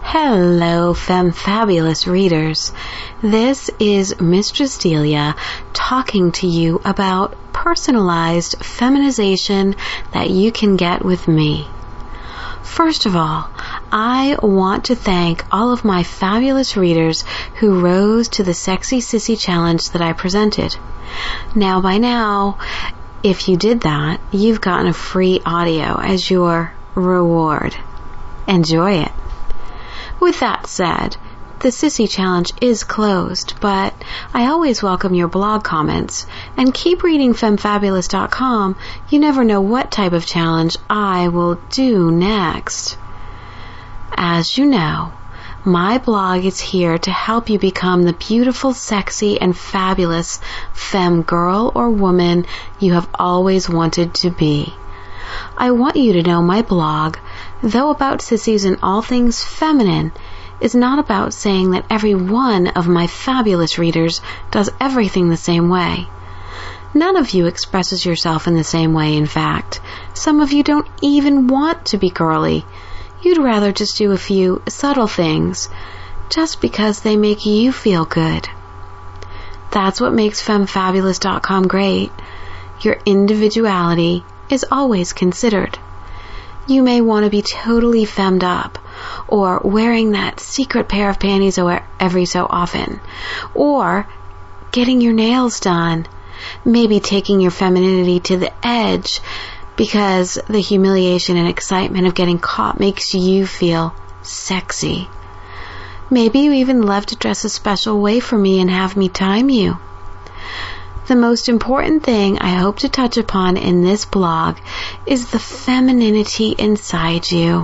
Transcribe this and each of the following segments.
Hello, Femme-Fabulous readers. This is Mistress Delia talking to you about personalized feminization that you can get with me. First of all, I want to thank all of my fabulous readers who rose to the Sexy Sissy Challenge that I presented. Now, by now, if you did that, you've gotten a free audio as your reward. Enjoy it. With that said, the Sissy Challenge is closed, but I always welcome your blog comments, and keep reading femmefabulous.com. You never know what type of challenge I will do next. As you know, my blog is here to help you become the beautiful, sexy, and fabulous femme girl or woman you have always wanted to be. I want you to know my blog, though about sissies and all things feminine, is not about saying that every one of my fabulous readers does everything the same way. None of you expresses yourself in the same way, in fact. Some of you don't even want to be girly. You'd rather just do a few subtle things, just because they make you feel good. That's what makes femmefabulous.com great. Your individuality is always considered. You may want to be totally femmed up, or wearing that secret pair of panties every so often, or getting your nails done, maybe taking your femininity to the edge because the humiliation and excitement of getting caught makes you feel sexy. Maybe you even love to dress a special way for me and have me time you. The most important thing I hope to touch upon in this blog is the femininity inside you.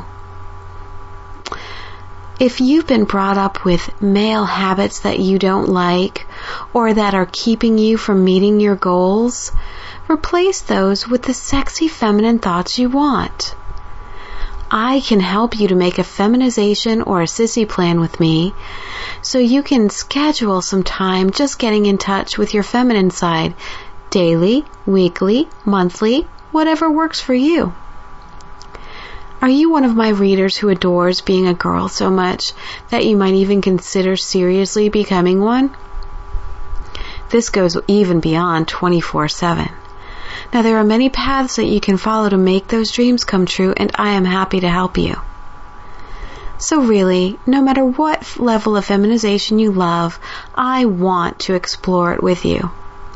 If you've been brought up with male habits that you don't like, or that are keeping you from meeting your goals, replace those with the sexy feminine thoughts you want. I can help you to make a feminization or a sissy plan with me, so you can schedule some time just getting in touch with your feminine side, daily, weekly, monthly, whatever works for you. Are you one of my readers who adores being a girl so much that you might even consider seriously becoming one? This goes even beyond 24/7. Now, there are many paths that you can follow to make those dreams come true, and I am happy to help you. So really, no matter what level of feminization you love, I want to explore it with you.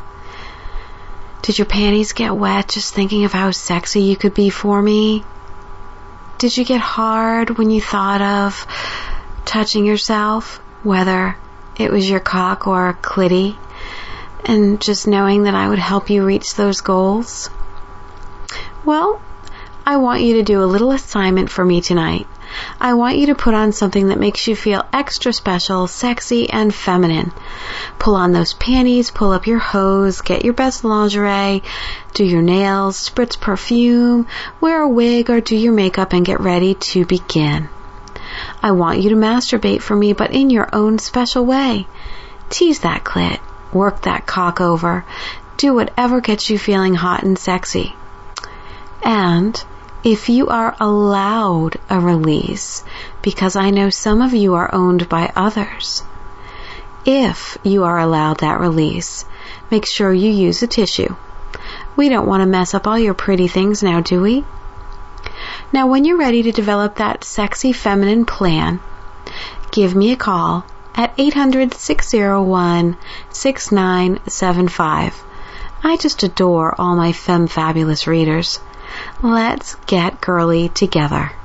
Did your panties get wet just thinking of how sexy you could be for me? Did you get hard when you thought of touching yourself, whether it was your cock or clitty, and just knowing that I would help you reach those goals? Well, I want you to do a little assignment for me tonight. I want you to put on something that makes you feel extra special, sexy, and feminine. Pull on those panties, pull up your hose, get your best lingerie, do your nails, spritz perfume, wear a wig, or do your makeup and get ready to begin. I want you to masturbate for me, but in your own special way. Tease that clit, work that cock over, do whatever gets you feeling hot and sexy. And if you are allowed a release, because I know some of you are owned by others, if you are allowed that release, make sure you use a tissue. We don't want to mess up all your pretty things now, do we? Now, when you're ready to develop that sexy feminine plan, give me a call at 800-601-6975. I just adore all my Femme Fabulous readers. Let's get girly together.